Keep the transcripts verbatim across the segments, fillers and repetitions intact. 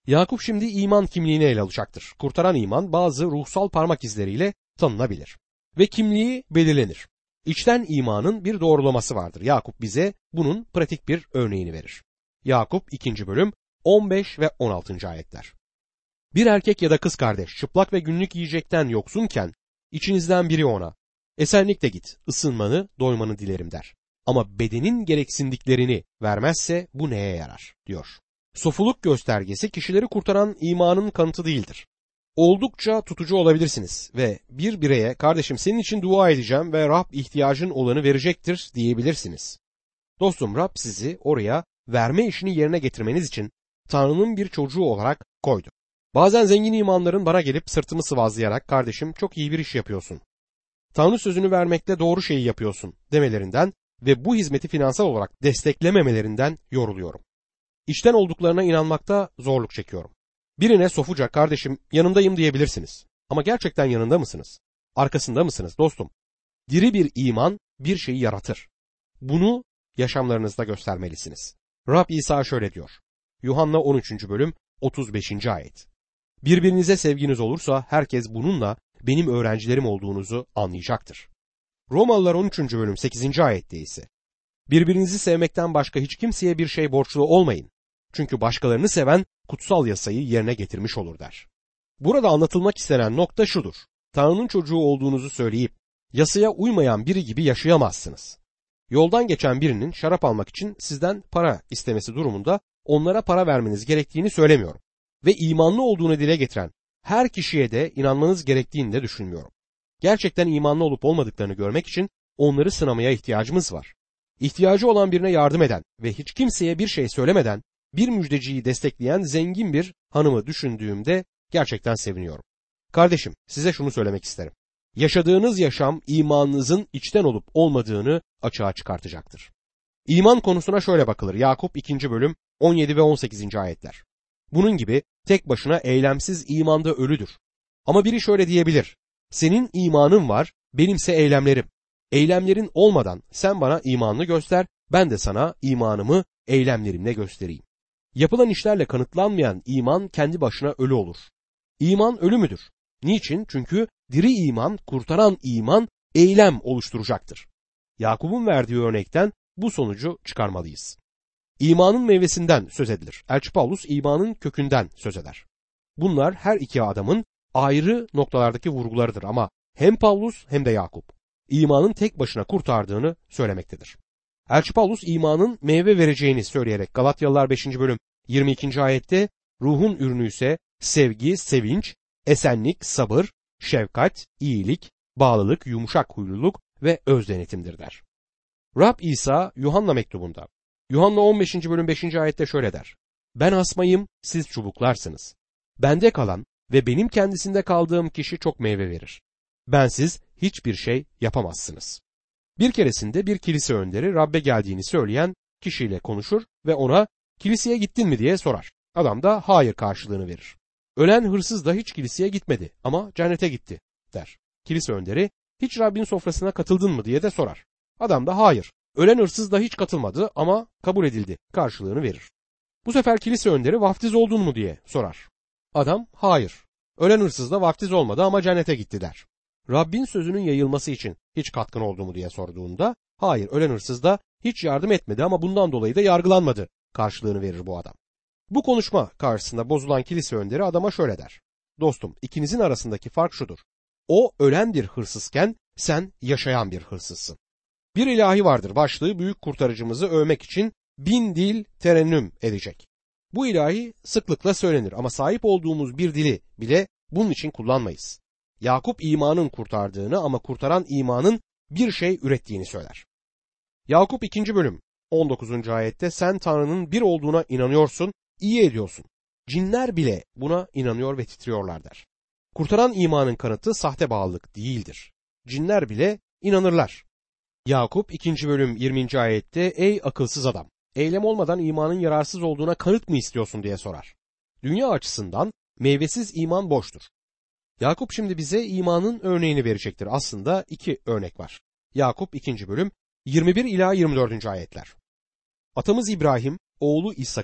Yakup şimdi iman kimliğini ele alacaktır. Kurtaran iman bazı ruhsal parmak izleriyle tanınabilir ve kimliği belirlenir. İçten imanın bir doğrulaması vardır. Yakup bize bunun pratik bir örneğini verir. Yakup ikinci bölüm on beş ve on altıncı ayetler. Bir erkek ya da kız kardeş çıplak ve günlük yiyecekten yoksunken içinizden biri ona esenlikle git, ısınmanı, doymanı dilerim der. Ama bedenin gereksindiklerini vermezse bu neye yarar diyor. Sofuluk göstergesi kişileri kurtaran imanın kanıtı değildir. Oldukça tutucu olabilirsiniz ve bir bireye kardeşim senin için dua edeceğim ve Rab ihtiyacın olanı verecektir diyebilirsiniz. Dostum, Rab sizi oraya verme işini yerine getirmeniz için Tanrı'nın bir çocuğu olarak koydu. Bazen zengin imanların bana gelip sırtımı sıvazlayarak kardeşim çok iyi bir iş yapıyorsun, Tanrı sözünü vermekte doğru şeyi yapıyorsun demelerinden ve bu hizmeti finansal olarak desteklememelerinden yoruluyorum. İçten olduklarına inanmakta zorluk çekiyorum. Birine sofuca kardeşim yanındayım diyebilirsiniz. Ama gerçekten yanında mısınız? Arkasında mısınız dostum? Diri bir iman bir şeyi yaratır. Bunu yaşamlarınızda göstermelisiniz. Rab İsa şöyle diyor. Yuhanna on üçüncü bölüm otuz beşinci ayet. Birbirinize sevginiz olursa herkes bununla benim öğrencilerim olduğunuzu anlayacaktır. Romalılar on üçüncü bölüm sekizinci ayette ise birbirinizi sevmekten başka hiç kimseye bir şey borçlu olmayın. Çünkü başkalarını seven kutsal yasayı yerine getirmiş olur der. Burada anlatılmak istenen nokta şudur. Tanrı'nın çocuğu olduğunuzu söyleyip yasaya uymayan biri gibi yaşayamazsınız. Yoldan geçen birinin şarap almak için sizden para istemesi durumunda onlara para vermeniz gerektiğini söylemiyorum. Ve imanlı olduğunu dile getiren her kişiye de inanmanız gerektiğini de düşünmüyorum. Gerçekten imanlı olup olmadıklarını görmek için onları sınamaya ihtiyacımız var. İhtiyacı olan birine yardım eden ve hiç kimseye bir şey söylemeden bir müjdeciyi destekleyen zengin bir hanımı düşündüğümde gerçekten seviniyorum. Kardeşim, size şunu söylemek isterim. Yaşadığınız yaşam imanınızın içten olup olmadığını açığa çıkartacaktır. İman konusuna şöyle bakılır. Yakup ikinci bölüm on yedi ve on sekizinci ayetler. Bunun gibi tek başına eylemsiz imanda ölüdür. Ama biri şöyle diyebilir. Senin imanın var, benimse eylemlerim. Eylemlerin olmadan sen bana imanını göster, ben de sana imanımı eylemlerimle göstereyim. Yapılan işlerle kanıtlanmayan iman kendi başına ölü olur. İman ölü müdür? Niçin? Çünkü diri iman, kurtaran iman eylem oluşturacaktır. Yakup'un verdiği örnekten bu sonucu çıkarmalıyız. İmanın meyvesinden söz edilir. Elçi Pavlus imanın kökünden söz eder. Bunlar her iki adamın ayrı noktalardaki vurgularıdır ama hem Pavlus hem de Yakup imanın tek başına kurtardığını söylemektedir. Elçi Pavlus imanın meyve vereceğini söyleyerek Galatyalılar beşinci bölüm yirmi ikinci ayette ruhun ürünü ise sevgi, sevinç, esenlik, sabır, şefkat, iyilik, bağlılık, yumuşak huyluluk ve öz denetimdir der. Rab İsa Yuhanna mektubunda Yuhanna on beşinci bölüm beşinci ayette şöyle der. Ben asmayım, siz çubuklarsınız. Bende kalan ve benim kendisinde kaldığım kişi çok meyve verir. Bensiz hiçbir şey yapamazsınız. Bir keresinde bir kilise önderi Rab'be geldiğini söyleyen kişiyle konuşur ve ona kiliseye gittin mi diye sorar. Adam da hayır karşılığını verir. Ölen hırsız da hiç kiliseye gitmedi ama cennete gitti der. Kilise önderi hiç Rabbin sofrasına katıldın mı diye de sorar. Adam da hayır. Ölen hırsız da hiç katılmadı ama kabul edildi karşılığını verir. Bu sefer kilise önderi vaftiz oldun mu diye sorar. Adam hayır. Ölen hırsız da vaftiz olmadı ama cennete gitti der. Rabbin sözünün yayılması için hiç katkın oldu mu diye sorduğunda hayır, ölen hırsız da hiç yardım etmedi ama bundan dolayı da yargılanmadı karşılığını verir bu adam. Bu konuşma karşısında bozulan kilise önderi adama şöyle der. Dostum, ikinizin arasındaki fark şudur. O ölen bir hırsızken sen yaşayan bir hırsızsın. Bir ilahi vardır, başlığı büyük kurtarıcımızı övmek için bin dil terennüm edecek. Bu ilahi sıklıkla söylenir ama sahip olduğumuz bir dili bile bunun için kullanmayız. Yakup imanın kurtardığını ama kurtaran imanın bir şey ürettiğini söyler. Yakup ikinci bölüm on dokuzuncu ayette sen Tanrı'nın bir olduğuna inanıyorsun, iyi ediyorsun. Cinler bile buna inanıyor ve titriyorlar der. Kurtaran imanın kanıtı sahte bağlılık değildir. Cinler bile inanırlar. Yakup ikinci bölüm yirminci ayette ey akılsız adam, eylem olmadan imanın yararsız olduğuna kanıt mı istiyorsun diye sorar. Dünya açısından meyvesiz iman boştur. Yakup şimdi bize imanın örneğini verecektir. Aslında iki örnek var. Yakup ikinci bölüm yirmi bir ila yirmi dördüncü ayetler. Atamız İbrahim oğlu İshak'ı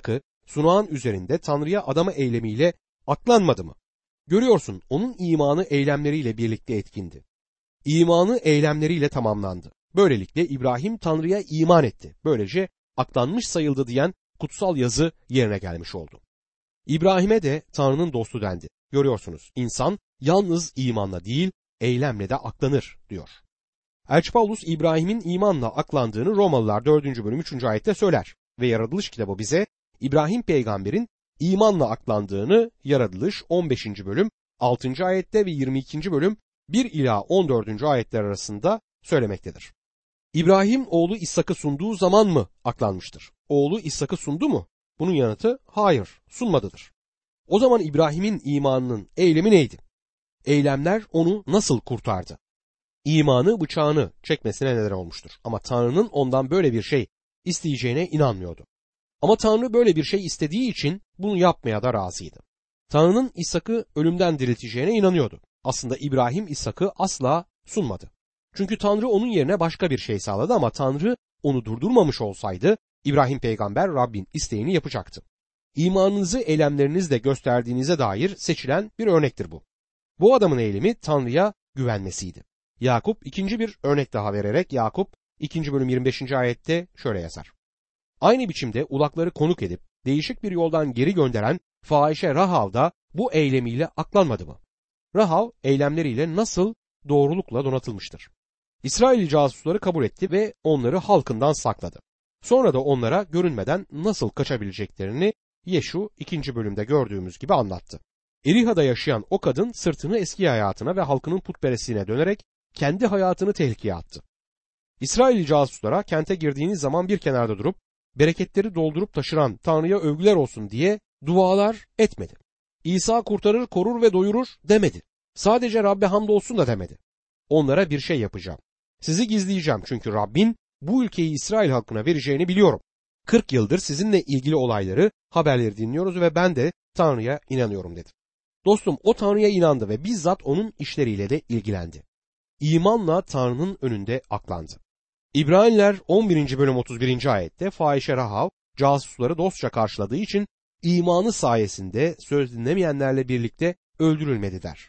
sunağın üzerinde Tanrı'ya adama eylemiyle aklanmadı mı? Görüyorsun, onun imanı eylemleriyle birlikte etkindi. İmanı eylemleriyle tamamlandı. Böylelikle İbrahim Tanrı'ya iman etti. Böylece aklanmış sayıldı diyen kutsal yazı yerine gelmiş oldu. İbrahim'e de Tanrı'nın dostu dendi. Görüyorsunuz, insan yalnız imanla değil, eylemle de aklanır diyor. Elçi Paulus İbrahim'in imanla aklandığını Romalılar dördüncü bölüm üçüncü ayette söyler ve Yaratılış kitabı bize İbrahim peygamberin imanla aklandığını Yaratılış on beşinci bölüm altıncı ayette ve yirmi ikinci bölüm bir ila on dördüncü ayetler arasında söylemektedir. İbrahim oğlu İshak'ı sunduğu zaman mı aklanmıştır? Oğlu İshak'ı sundu mu? Bunun yanıtı hayır, sunmadıdır. O zaman İbrahim'in imanının eylemi neydi? Eylemler onu nasıl kurtardı? İmanı bıçağını çekmesine neden olmuştur. Ama Tanrı'nın ondan böyle bir şey isteyeceğine inanmıyordu. Ama Tanrı böyle bir şey istediği için bunu yapmaya da razıydı. Tanrı'nın İshak'ı ölümden dirilteceğine inanıyordu. Aslında İbrahim İshak'ı asla sunmadı. Çünkü Tanrı onun yerine başka bir şey sağladı ama Tanrı onu durdurmamış olsaydı İbrahim peygamber Rabbin isteğini yapacaktı. İmanınızı eylemlerinizle gösterdiğinize dair seçilen bir örnektir bu. Bu adamın eylemi Tanrı'ya güvenmesiydi. Yakup ikinci bir örnek daha vererek Yakup ikinci bölüm yirmi beşinci ayette şöyle yazar. Aynı biçimde ulakları konuk edip değişik bir yoldan geri gönderen fahişe Rahav da bu eylemiyle aklanmadı mı? Rahav eylemleriyle nasıl doğrulukla donatılmıştır. İsrail casusları kabul etti ve onları halkından sakladı. Sonra da onlara görünmeden nasıl kaçabileceklerini Yeşu ikinci bölümde gördüğümüz gibi anlattı. Eriha'da yaşayan o kadın sırtını eski hayatına ve halkının putperestliğine dönerek kendi hayatını tehlikeye attı. İsrail casuslara kente girdiğiniz zaman bir kenarda durup bereketleri doldurup taşıran Tanrı'ya övgüler olsun diye dualar etmedi. İsa kurtarır, korur ve doyurur demedi. Sadece Rabbe hamdolsun da demedi. Onlara bir şey yapacağım. Sizi gizleyeceğim çünkü Rabbin bu ülkeyi İsrail halkına vereceğini biliyorum. kırk yıldır sizinle ilgili olayları, haberleri dinliyoruz ve ben de Tanrı'ya inanıyorum dedi. Dostum, o Tanrı'ya inandı ve bizzat onun işleriyle de ilgilendi. İmanla Tanrı'nın önünde aklandı. İbraniler on birinci bölüm otuz birinci ayette fahişe Rahav casusları dostça karşıladığı için imanı sayesinde söz dinlemeyenlerle birlikte öldürülmedi der.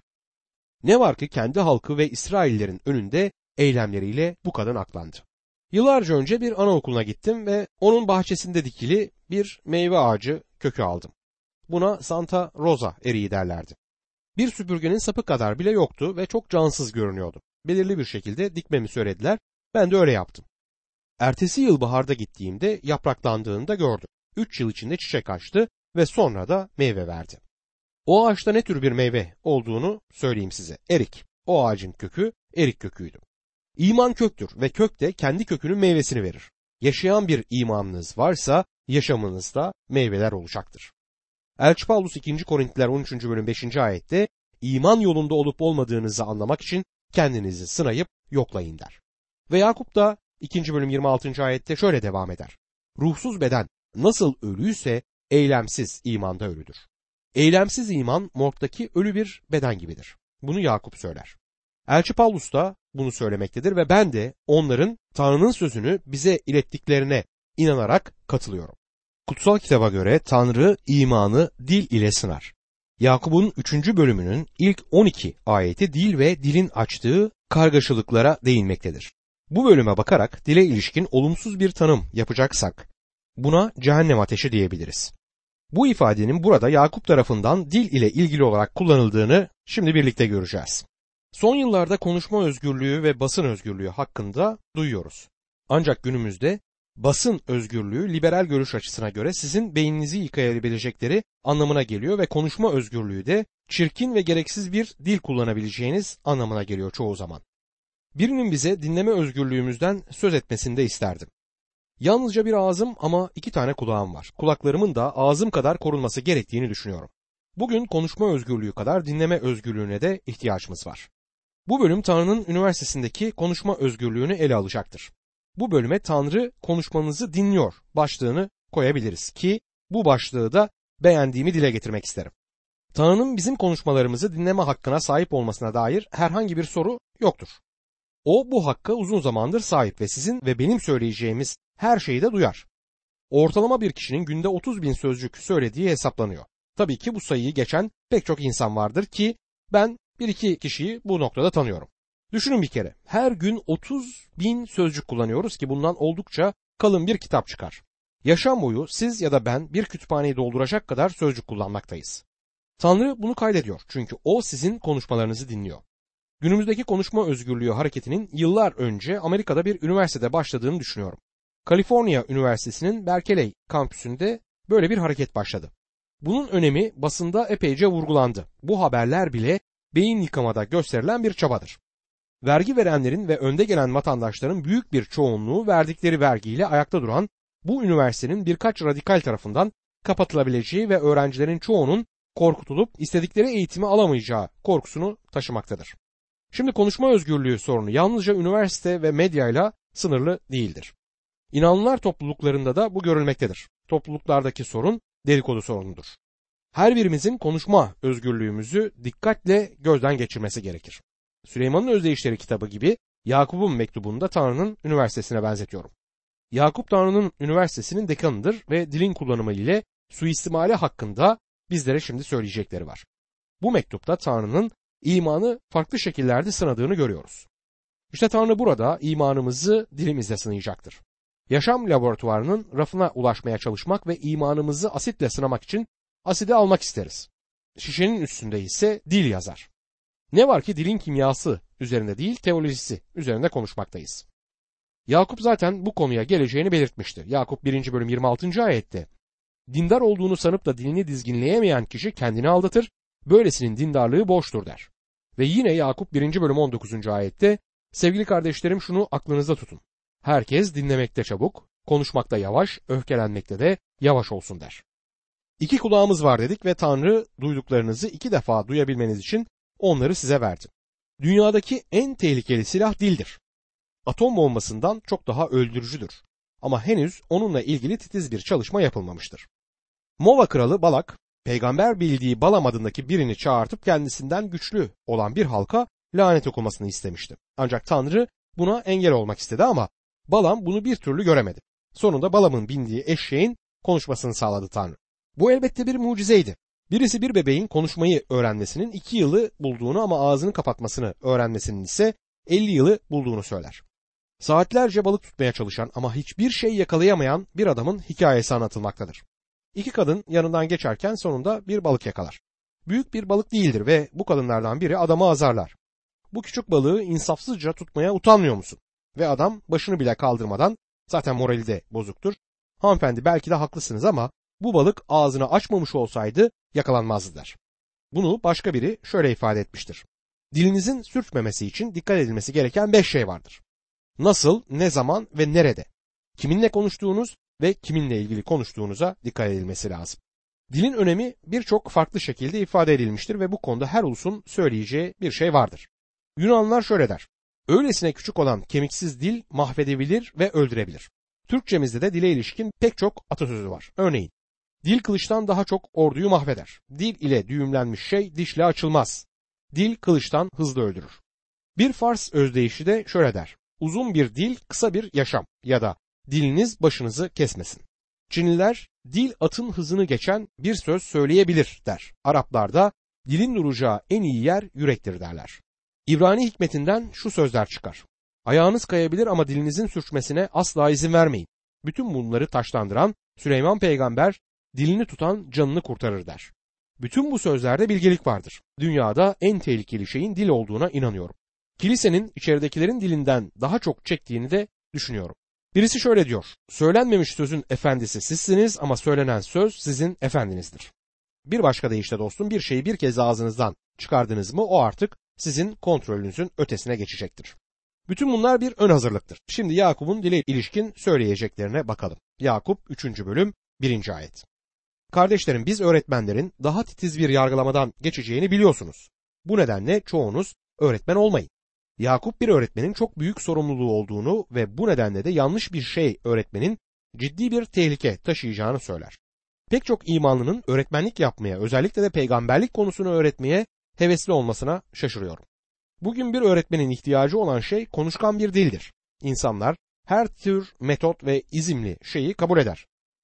Ne var ki kendi halkı ve İsraillerin önünde eylemleriyle bu kadın aklandı. Yıllarca önce bir anaokuluna gittim ve onun bahçesinde dikili bir meyve ağacı kökü aldım. Buna Santa Rosa eriği derlerdi. Bir süpürgenin sapı kadar bile yoktu ve çok cansız görünüyordu. Belirli bir şekilde dikmemi söylediler, ben de öyle yaptım. Ertesi yıl baharda gittiğimde yapraklandığını da gördüm. Üç yıl içinde çiçek açtı ve sonra da meyve verdi. O ağaçta ne tür bir meyve olduğunu söyleyeyim size. Erik. O ağacın kökü erik köküydü. İman köktür ve kök de kendi kökünün meyvesini verir. Yaşayan bir imanınız varsa yaşamınızda meyveler olacaktır. Elçi Paulus ikinci Korintliler on üçüncü bölüm beşinci ayette iman yolunda olup olmadığınızı anlamak için kendinizi sınayıp yoklayın der. Ve Yakup da ikinci bölüm yirmi altıncı ayette şöyle devam eder. Ruhsuz beden nasıl ölüyse eylemsiz imanda ölüdür. Eylemsiz iman morgdaki ölü bir beden gibidir. Bunu Yakup söyler. Elçi Paulus da bunu söylemektedir ve ben de onların Tanrı'nın sözünü bize ilettiklerine inanarak katılıyorum. Kutsal kitaba göre Tanrı imanı dil ile sınar. Yakup'un üçüncü bölümünün ilk on iki ayeti dil ve dilin açtığı kargaşalıklara değinmektedir. Bu bölüme bakarak dile ilişkin olumsuz bir tanım yapacaksak buna cehennem ateşi diyebiliriz. Bu ifadenin burada Yakup tarafından dil ile ilgili olarak kullanıldığını şimdi birlikte göreceğiz. Son yıllarda konuşma özgürlüğü ve basın özgürlüğü hakkında duyuyoruz. Ancak günümüzde basın özgürlüğü liberal görüş açısına göre sizin beyninizi yıkayabilecekleri anlamına geliyor ve konuşma özgürlüğü de çirkin ve gereksiz bir dil kullanabileceğiniz anlamına geliyor çoğu zaman. Birinin bize dinleme özgürlüğümüzden söz etmesini de isterdim. Yalnızca bir ağzım ama iki tane kulağım var. Kulaklarımın da ağzım kadar korunması gerektiğini düşünüyorum. Bugün konuşma özgürlüğü kadar dinleme özgürlüğüne de ihtiyacımız var. Bu bölüm Tanrı'nın üniversitesindeki konuşma özgürlüğünü ele alacaktır. Bu bölüme Tanrı konuşmanızı dinliyor başlığını koyabiliriz ki bu başlığı da beğendiğimi dile getirmek isterim. Tanrı'nın bizim konuşmalarımızı dinleme hakkına sahip olmasına dair herhangi bir soru yoktur. O bu hakka uzun zamandır sahip ve sizin ve benim söyleyeceğimiz her şeyi de duyar. Ortalama bir kişinin günde otuz bin sözcük söylediği hesaplanıyor. Tabii ki bu sayıyı geçen pek çok insan vardır ki ben bir iki kişiyi bu noktada tanıyorum. Düşünün bir kere, her gün otuz bin sözcük kullanıyoruz ki bundan oldukça kalın bir kitap çıkar. Yaşam boyu siz ya da ben bir kütüphaneyi dolduracak kadar sözcük kullanmaktayız. Tanrı bunu kaydediyor çünkü o sizin konuşmalarınızı dinliyor. Günümüzdeki konuşma özgürlüğü hareketinin yıllar önce Amerika'da bir üniversitede başladığını düşünüyorum. Kaliforniya Üniversitesi'nin Berkeley kampüsünde böyle bir hareket başladı. Bunun önemi basında epeyce vurgulandı. Bu haberler bile beyin yıkamada gösterilen bir çabadır. Vergi verenlerin ve önde gelen vatandaşların büyük bir çoğunluğu verdikleri vergiyle ayakta duran bu üniversitenin birkaç radikal tarafından kapatılabileceği ve öğrencilerin çoğunun korkutulup istedikleri eğitimi alamayacağı korkusunu taşımaktadır. Şimdi konuşma özgürlüğü sorunu yalnızca üniversite ve medyayla sınırlı değildir. İnananlar topluluklarında da bu görülmektedir. Topluluklardaki sorun dedikodu sorunudur. Her birimizin konuşma özgürlüğümüzü dikkatle gözden geçirmesi gerekir. Süleyman'ın Özdeyişleri kitabı gibi Yakup'un mektubunu da Tanrı'nın üniversitesine benzetiyorum. Yakup Tanrı'nın üniversitesinin dekanıdır ve dilin kullanımı ile suistimali hakkında bizlere şimdi söyleyecekleri var. Bu mektupta Tanrı'nın imanı farklı şekillerde sınadığını görüyoruz. İşte Tanrı burada imanımızı dilimizle sınayacaktır. Yaşam laboratuvarının rafına ulaşmaya çalışmak ve imanımızı asitle sınamak için asidi almak isteriz. Şişenin üstünde ise dil yazar. Ne var ki dilin kimyası üzerinde değil, teolojisi üzerinde konuşmaktayız. Yakup zaten bu konuya geleceğini belirtmiştir. Yakup birinci bölüm yirmi altıncı ayette dindar olduğunu sanıp da dilini dizginleyemeyen kişi kendini aldatır, böylesinin dindarlığı boştur der. Ve yine Yakup birinci bölüm on dokuzuncu ayette sevgili kardeşlerim şunu aklınızda tutun. Herkes dinlemekte çabuk, konuşmakta yavaş, öfkelenmekte de yavaş olsun der. İki kulağımız var dedik ve Tanrı duyduklarınızı iki defa duyabilmeniz için onları size verdi. Dünyadaki en tehlikeli silah dildir. Atom bombasından çok daha öldürücüdür. Ama henüz onunla ilgili titiz bir çalışma yapılmamıştır. Mova kralı Balak, peygamber bildiği Balam adındaki birini çağırtıp kendisinden güçlü olan bir halka lanet okumasını istemişti. Ancak Tanrı buna engel olmak istedi ama Balam bunu bir türlü göremedi. Sonunda Balam'ın bindiği eşeğin konuşmasını sağladı Tanrı. Bu elbette bir mucizeydi. Birisi bir bebeğin konuşmayı öğrenmesinin iki yılı bulduğunu ama ağzını kapatmasını öğrenmesinin ise elli yılı bulduğunu söyler. Saatlerce balık tutmaya çalışan ama hiçbir şey yakalayamayan bir adamın hikayesi anlatılmaktadır. İki kadın yanından geçerken sonunda bir balık yakalar. Büyük bir balık değildir ve bu kadınlardan biri adamı azarlar. Bu küçük balığı insafsızca tutmaya utanmıyor musun? Ve adam başını bile kaldırmadan, zaten morali de bozuktur. Hanımefendi belki de haklısınız ama bu balık ağzını açmamış olsaydı yakalanmazdı der. Bunu başka biri şöyle ifade etmiştir. Dilinizin sürtmemesi için dikkat edilmesi gereken beş şey vardır. Nasıl, ne zaman ve nerede? Kiminle konuştuğunuz ve kiminle ilgili konuştuğunuza dikkat edilmesi lazım. Dilin önemi birçok farklı şekilde ifade edilmiştir ve bu konuda her ulusun söyleyeceği bir şey vardır. Yunanlılar şöyle der. Öylesine küçük olan kemiksiz dil mahvedebilir ve öldürebilir. Türkçemizde de dile ilişkin pek çok atasözü var. Örneğin, dil kılıçtan daha çok orduyu mahveder. Dil ile düğümlenmiş şey dişle açılmaz. Dil kılıçtan hızlı öldürür. Bir Fars özdeyişi de şöyle der. Uzun bir dil, kısa bir yaşam ya da diliniz başınızı kesmesin. Çinliler dil atın hızını geçen bir söz söyleyebilir der. Araplar da dilin duracağı en iyi yer yürektir derler. İbrani hikmetinden şu sözler çıkar. Ayağınız kayabilir ama dilinizin sürçmesine asla izin vermeyin. Bütün bunları taşlandıran Süleyman peygamber dilini tutan canını kurtarır der. Bütün bu sözlerde bilgelik vardır. Dünyada en tehlikeli şeyin dil olduğuna inanıyorum. Kilisenin içeridekilerin dilinden daha çok çektiğini de düşünüyorum. Birisi şöyle diyor. Söylenmemiş sözün efendisi sizsiniz ama söylenen söz sizin efendinizdir. Bir başka deyişle dostum, bir şeyi bir kez ağzınızdan çıkardınız mı o artık sizin kontrolünüzün ötesine geçecektir. Bütün bunlar bir ön hazırlıktır. Şimdi Yakup'un dile ilişkin söyleyeceklerine bakalım. Yakup üçüncü bölüm birinci ayet. Kardeşlerim, biz öğretmenlerin daha titiz bir yargılamadan geçeceğini biliyorsunuz. Bu nedenle çoğunuz öğretmen olmayın. Yakup bir öğretmenin çok büyük sorumluluğu olduğunu ve bu nedenle de yanlış bir şey öğretmenin ciddi bir tehlike taşıyacağını söyler. Pek çok imanlının öğretmenlik yapmaya, özellikle de peygamberlik konusunu öğretmeye hevesli olmasına şaşırıyorum. Bugün bir öğretmenin ihtiyacı olan şey konuşkan bir dildir. İnsanlar her tür metot ve izimli şeyi kabul eder.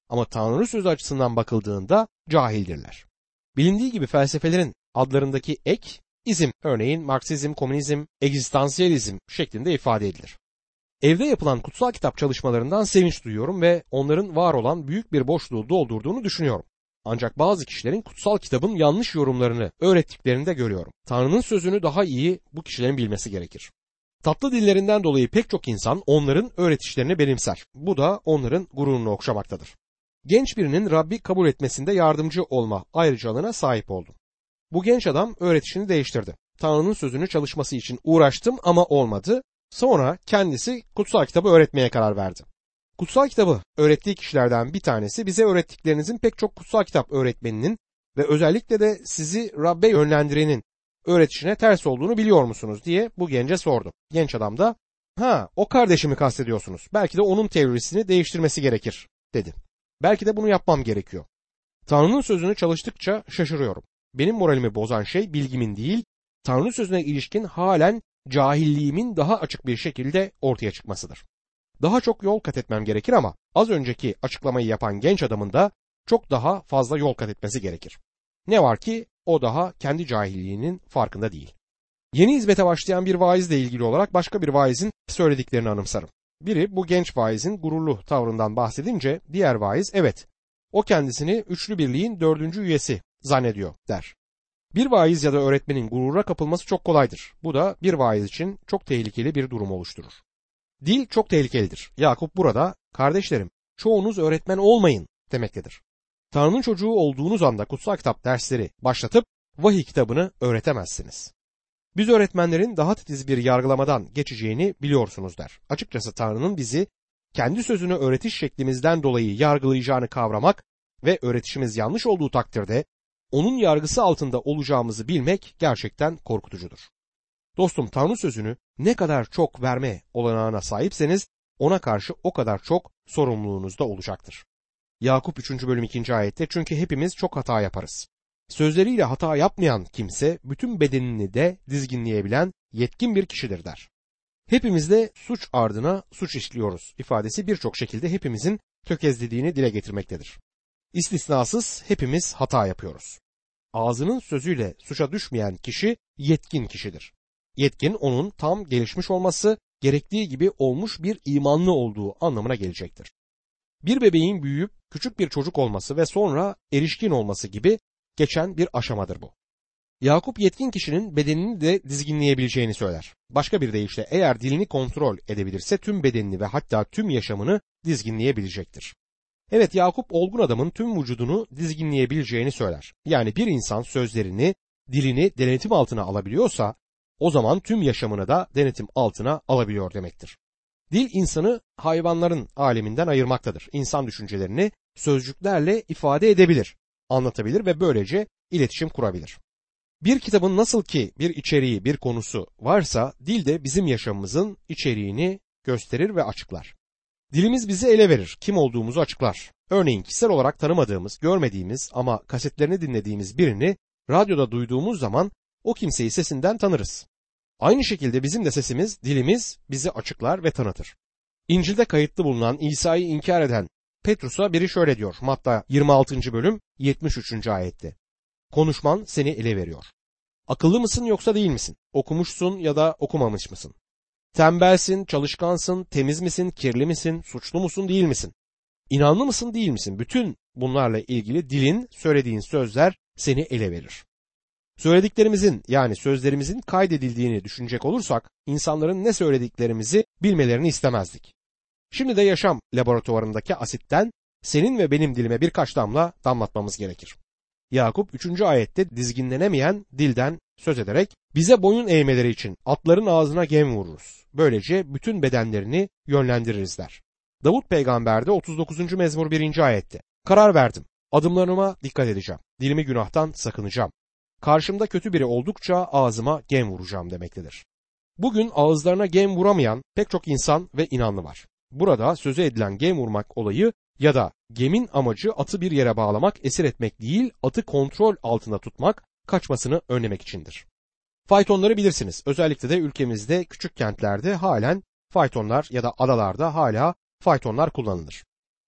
ama Tanrı sözü açısından bakıldığında cahildirler. Bilindiği gibi felsefelerin adlarındaki ek, izm, örneğin Marksizm, Komünizm, Egzistansiyelizm şeklinde ifade edilir. Evde yapılan kutsal kitap çalışmalarından sevinç duyuyorum ve onların var olan büyük bir boşluğu doldurduğunu düşünüyorum. Ancak bazı kişilerin kutsal kitabın yanlış yorumlarını öğrettiklerini de görüyorum. Tanrı'nın sözünü daha iyi bu kişilerin bilmesi gerekir. Tatlı dillerinden dolayı pek çok insan onların öğretişlerini benimser. Bu da onların gururunu okşamaktadır. Genç birinin Rabbi kabul etmesinde yardımcı olma ayrıcalığına sahip oldum. Bu genç adam öğretişini değiştirdi. Tanrı'nın sözünü çalışması için uğraştım ama olmadı. Sonra kendisi kutsal kitabı öğretmeye karar verdi. Kutsal kitabı öğrettiği kişilerden bir tanesi bize öğrettiklerinizin pek çok kutsal kitap öğretmeninin ve özellikle de sizi Rabbe yönlendirenin öğretişine ters olduğunu biliyor musunuz diye bu gence sordu. Genç adam da ha o kardeşimi kastediyorsunuz. Belki de onun teorisini değiştirmesi gerekir dedi. Belki de bunu yapmam gerekiyor. Tanrı'nın sözünü çalıştıkça şaşırıyorum. Benim moralimi bozan şey bilgimin değil, Tanrı sözüne ilişkin halen cahilliğimin daha açık bir şekilde ortaya çıkmasıdır. Daha çok yol kat etmem gerekir ama az önceki açıklamayı yapan genç adamın da çok daha fazla yol kat etmesi gerekir. Ne var ki o daha kendi cahilliğinin farkında değil. Yeni hizmete başlayan bir vaizle ilgili olarak başka bir vaizin söylediklerini anımsarım. Biri bu genç vaizin gururlu tavrından bahsedince diğer vaiz evet o kendisini üçlü birliğin dördüncü üyesi zannediyor der. Bir vaiz ya da öğretmenin gurura kapılması çok kolaydır. Bu da bir vaiz için çok tehlikeli bir durum oluşturur. Dil çok tehlikelidir. Yakup burada kardeşlerim çoğunuz öğretmen olmayın demektedir. Tanrı'nın çocuğu olduğunuz anda kutsal kitap dersleri başlatıp vahiy kitabını öğretemezsiniz. Biz öğretmenlerin daha titiz bir yargılamadan geçeceğini biliyorsunuz der. Açıkçası Tanrı'nın bizi kendi sözünü öğretiş şeklimizden dolayı yargılayacağını kavramak ve öğretişimiz yanlış olduğu takdirde onun yargısı altında olacağımızı bilmek gerçekten korkutucudur. Dostum Tanrı sözünü ne kadar çok verme olanağına sahipseniz ona karşı o kadar çok sorumluluğunuz da olacaktır. Yakup üçüncü bölüm ikinci ayette çünkü hepimiz çok hata yaparız. Sözleriyle hata yapmayan kimse bütün bedenini de dizginleyebilen yetkin bir kişidir der. Hepimiz de suç ardına suç işliyoruz ifadesi birçok şekilde hepimizin tökezlediğini dile getirmektedir. İstisnasız hepimiz hata yapıyoruz. Ağzının sözüyle suça düşmeyen kişi yetkin kişidir. Yetkin onun tam gelişmiş olması, gerektiği gibi olmuş bir imanlı olduğu anlamına gelecektir. Bir bebeğin büyüyüp küçük bir çocuk olması ve sonra erişkin olması gibi geçen bir aşamadır bu. Yakup yetkin kişinin bedenini de dizginleyebileceğini söyler. Başka bir deyişle eğer dilini kontrol edebilirse tüm bedenini ve hatta tüm yaşamını dizginleyebilecektir. Evet Yakup olgun adamın tüm vücudunu dizginleyebileceğini söyler. Yani bir insan sözlerini, dilini denetim altına alabiliyorsa o zaman tüm yaşamını da denetim altına alabiliyor demektir. Dil insanı hayvanların aleminden ayırmaktadır. İnsan düşüncelerini sözcüklerle ifade edebilir, anlatabilir ve böylece iletişim kurabilir. Bir kitabın nasıl ki bir içeriği, bir konusu varsa dil de bizim yaşamımızın içeriğini gösterir ve açıklar. Dilimiz bizi ele verir, kim olduğumuzu açıklar. Örneğin kişisel olarak tanımadığımız, görmediğimiz ama kasetlerini dinlediğimiz birini radyoda duyduğumuz zaman o kimseyi sesinden tanırız. Aynı şekilde bizim de sesimiz, dilimiz bizi açıklar ve tanıtır. İncil'de kayıtlı bulunan İsa'yı inkar eden Petrus'a biri şöyle diyor. Matta yirmi altıncı bölüm yetmiş üçüncü ayette. Konuşman seni ele veriyor. Akıllı mısın yoksa değil misin? Okumuşsun ya da okumamış mısın? Tembelsin, çalışkansın, temiz misin, kirli misin, suçlu musun, değil misin? İnanlı mısın, değil misin? Bütün bunlarla ilgili dilin, söylediğin sözler seni ele verir. Söylediklerimizin yani sözlerimizin kaydedildiğini düşünecek olursak insanların ne söylediklerimizi bilmelerini istemezdik. Şimdi de yaşam laboratuvarındaki asitten senin ve benim dilime birkaç damla damlatmamız gerekir. Yakup üçüncü ayette dizginlenemeyen dilden söz ederek bize boyun eğmeleri için atların ağzına gem vururuz. Böylece bütün bedenlerini yönlendiririz der. Davut peygamber de otuz dokuzuncu mezmur birinci ayette karar verdim, adımlarıma dikkat edeceğim, dilimi günahtan sakınacağım. Karşımda kötü biri oldukça ağzıma gem vuracağım demektedir. Bugün ağızlarına gem vuramayan pek çok insan ve inanlı var. Burada sözü edilen gem vurmak olayı ya da gemin amacı atı bir yere bağlamak, esir etmek değil, atı kontrol altında tutmak, kaçmasını önlemek içindir. Faytonları bilirsiniz. Özellikle de ülkemizde küçük kentlerde halen faytonlar ya da adalarda hala faytonlar kullanılır.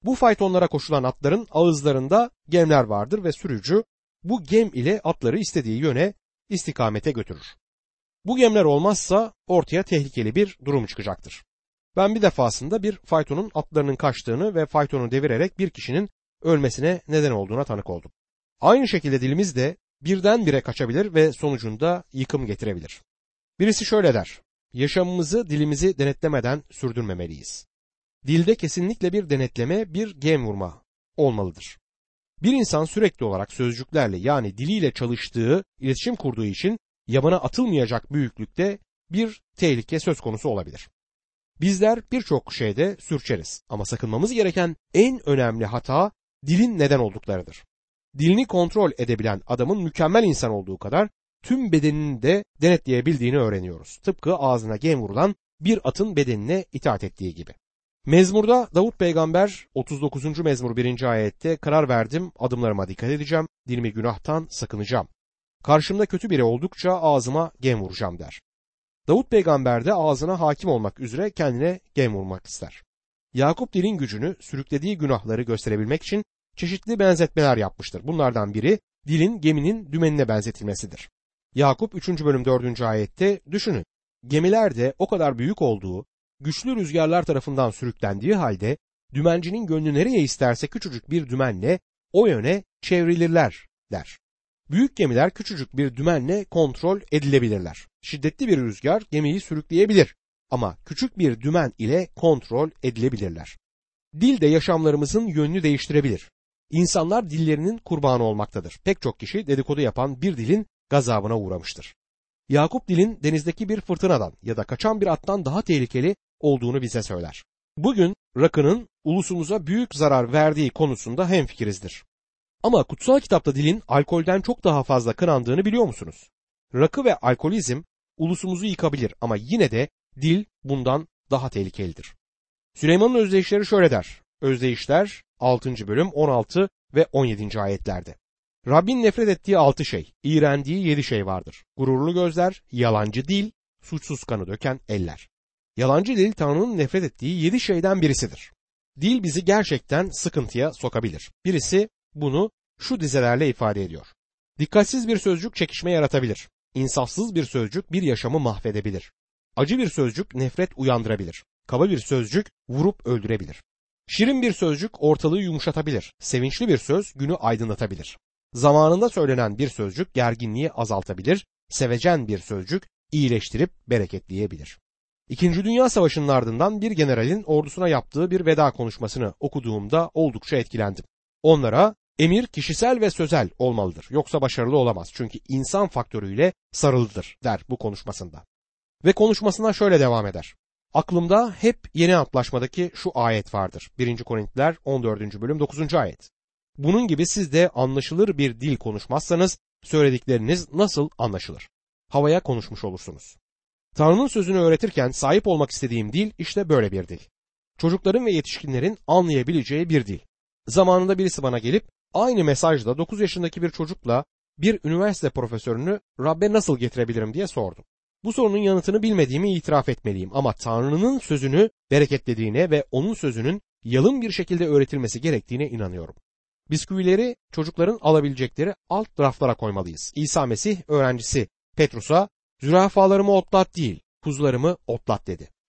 Bu faytonlara koşulan atların ağızlarında gemler vardır ve sürücü bu gem ile atları istediği yöne, istikamete götürür. Bu gemler olmazsa ortaya tehlikeli bir durum çıkacaktır. Ben bir defasında bir faytonun atlarının kaçtığını ve faytonu devirerek bir kişinin ölmesine neden olduğuna tanık oldum. Aynı şekilde dilimiz de birdenbire kaçabilir ve sonucunda yıkım getirebilir. Birisi şöyle der: yaşamımızı dilimizi denetlemeden sürdürmemeliyiz. Dilde kesinlikle bir denetleme, bir gem vurma olmalıdır. Bir insan sürekli olarak sözcüklerle, yani diliyle çalıştığı, iletişim kurduğu için yabana atılmayacak büyüklükte bir tehlike söz konusu olabilir. Bizler birçok şeyde sürçeriz ama sakınmamız gereken en önemli hata dilin neden olduklarıdır. Dilini kontrol edebilen adamın mükemmel insan olduğu kadar tüm bedenini de denetleyebildiğini öğreniyoruz. Tıpkı ağzına gem vurulan bir atın bedenine itaat ettiği gibi. Mezmurda Davut peygamber otuz dokuzuncu mezmur birinci ayette karar verdim, adımlarıma dikkat edeceğim, dilimi günahtan sakınacağım. Karşımda kötü biri oldukça ağzıma gem vuracağım der. Davut peygamber de ağzına hakim olmak üzere kendine gem vurmak ister. Yakup dilin gücünü, sürüklediği günahları gösterebilmek için çeşitli benzetmeler yapmıştır. Bunlardan biri dilin geminin dümenine benzetilmesidir. Yakup üçüncü bölüm dördüncü ayette düşünün, gemiler de o kadar büyük olduğu, güçlü rüzgarlar tarafından sürüklendiği halde dümencinin gönlü nereye isterse küçücük bir dümenle o yöne çevrilirler der. Büyük gemiler küçücük bir dümenle kontrol edilebilirler. Şiddetli bir rüzgar gemiyi sürükleyebilir ama küçük bir dümen ile kontrol edilebilirler. Dil de yaşamlarımızın yönünü değiştirebilir. İnsanlar dillerinin kurbanı olmaktadır. Pek çok kişi dedikodu yapan bir dilin gazabına uğramıştır. Yakup dilin denizdeki bir fırtınadan ya da kaçan bir attan daha tehlikeli olduğunu bize söyler. Bugün rakının ulusumuza büyük zarar verdiği konusunda hemfikirizdir. Ama kutsal kitapta dilin alkolden çok daha fazla kınandığını biliyor musunuz? Rakı ve alkolizm ulusumuzu yıkabilir ama yine de dil bundan daha tehlikelidir. Süleyman'ın özdeyişleri şöyle der. Özdeyişler altıncı bölüm on altı ve on yedinci ayetlerde. Rabbin nefret ettiği altı şey, iğrendiği yedi şey vardır. Gururlu gözler, yalancı dil, suçsuz kanı döken eller. Yalancı dil Tanrı'nın nefret ettiği yedi şeyden birisidir. Dil bizi gerçekten sıkıntıya sokabilir. Birisi bunu şu dizelerle ifade ediyor. Dikkatsiz bir sözcük çekişme yaratabilir. İnsafsız bir sözcük bir yaşamı mahvedebilir. Acı bir sözcük nefret uyandırabilir. Kaba bir sözcük vurup öldürebilir. Şirin bir sözcük ortalığı yumuşatabilir. Sevinçli bir söz günü aydınlatabilir. Zamanında söylenen bir sözcük gerginliği azaltabilir. Sevecen bir sözcük iyileştirip bereketleyebilir. İkinci Dünya Savaşı'nın ardından bir generalin ordusuna yaptığı bir veda konuşmasını okuduğumda oldukça etkilendim. Onlara emir kişisel ve sözel olmalıdır, yoksa başarılı olamaz çünkü insan faktörüyle sarılıdır der bu konuşmasında. Ve konuşmasına şöyle devam eder. Aklımda hep yeni antlaşmadaki şu ayet vardır. birinci Korintiler on dördüncü bölüm dokuzuncu ayet. Bunun gibi siz de anlaşılır bir dil konuşmazsanız söyledikleriniz nasıl anlaşılır? Havaya konuşmuş olursunuz. Tanrı'nın sözünü öğretirken sahip olmak istediğim dil işte böyle bir dil. Çocukların ve yetişkinlerin anlayabileceği bir dil. Zamanında birisi bana gelip aynı mesajda dokuz yaşındaki bir çocukla bir üniversite profesörünü Rabbe nasıl getirebilirim diye sordu. Bu sorunun yanıtını bilmediğimi itiraf etmeliyim ama Tanrı'nın sözünü bereketlediğine ve onun sözünün yalın bir şekilde öğretilmesi gerektiğine inanıyorum. Bisküvileri çocukların alabilecekleri alt raflara koymalıyız. İsa Mesih öğrencisi Petrus'a zürafalarımı otlat değil, kuzularımı otlat dedi.